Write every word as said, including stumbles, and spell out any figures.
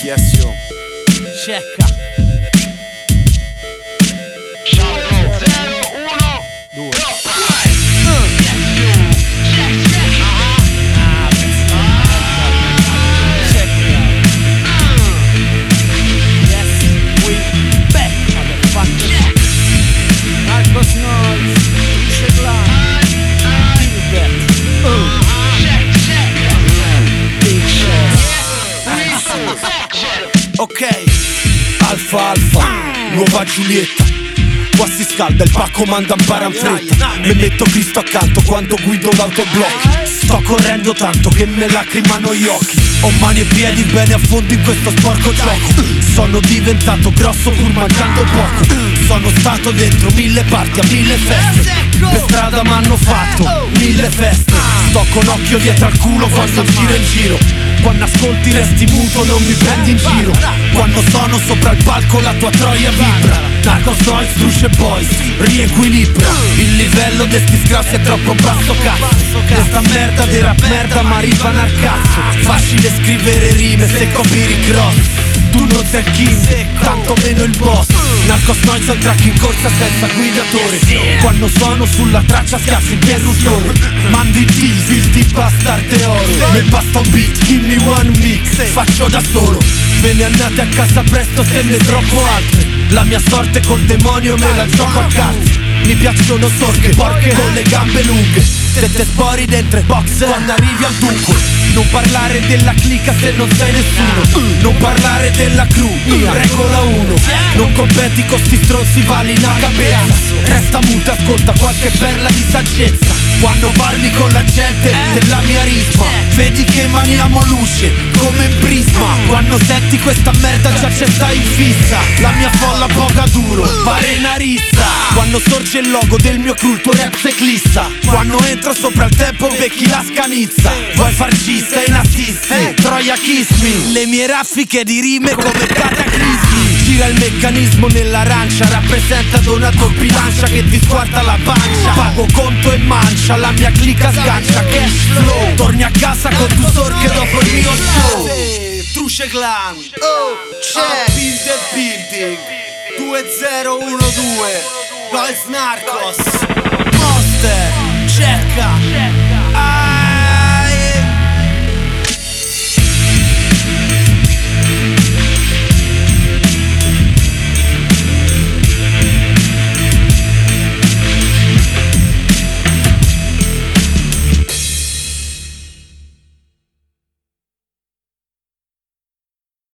Yes, yo. Cecca. Ok, Alfa Alfa, nuova Giulietta. Qua si scalda, il pacco manda un paranfretta. Mi metto Cristo accanto quando guido l'autoblocco. Sto correndo tanto che me lacrimano gli occhi. Ho mani e piedi bene a fondo in questo sporco gioco. Sono diventato grosso pur mangiando poco. Sono stato dentro mille parti a mille feste. Per strada m'hanno fatto mille feste. Sto con occhio dietro al culo quando giro in giro. Quando ascolti resti muto, non mi prendi in giro. Quando sono sopra il palco la tua troia vibra. Narcos Noise, Struce Boys, riequilibra. Il livello de sti scrassi è troppo basso, cazzo. Questa merda di rap merda ma arrivano al cazzo. Facile scrivere rime se copi rincross. Tu non sei il king, tanto meno il boss. Narcos Noise al track in corsa senza guidatore. Quando sono sulla traccia schiaccio interruttore. Mando i tease, il di bastard e oro. Mi basta un beat, give me one mix. Faccio da solo, ve ne andate a casa presto se ne troppo altre. La mia sorte col demonio me la gioco a carte. Mi piacciono sorche, porche con le gambe lunghe. Se te spori dentro box quando arrivi al dunque. Non parlare della clica se non sei nessuno. Non parlare della crew, regola uno. Non competi con sti stronzi, vali una capezza. Resta muta, ascolta qualche perla di saggezza. Quando parli con la gente della mia risma, vedi che maniamo luce come in prisma. Quando senti questa merda già c'è stai in fissa. La mia folla poca duro, pare una rissa. Quando sorge il logo del mio culto rap se glissa. Quando entro sopra il tempo becchi la scanizza. Vuoi farci sei nazisti, eh, Troia kiss me. Le mie raffiche di rime come cataclismi. Gira il meccanismo nell'arancia, rappresenta Donato bilancia che ti squarta la pancia. Pago conto e mancia, la mia clicca sgancia. Cash flow, torni a casa con tu sorche dopo il mio show. Struce Clan, oh, c'è Build Building due zero uno due Noise Narcos Monster, Cecca.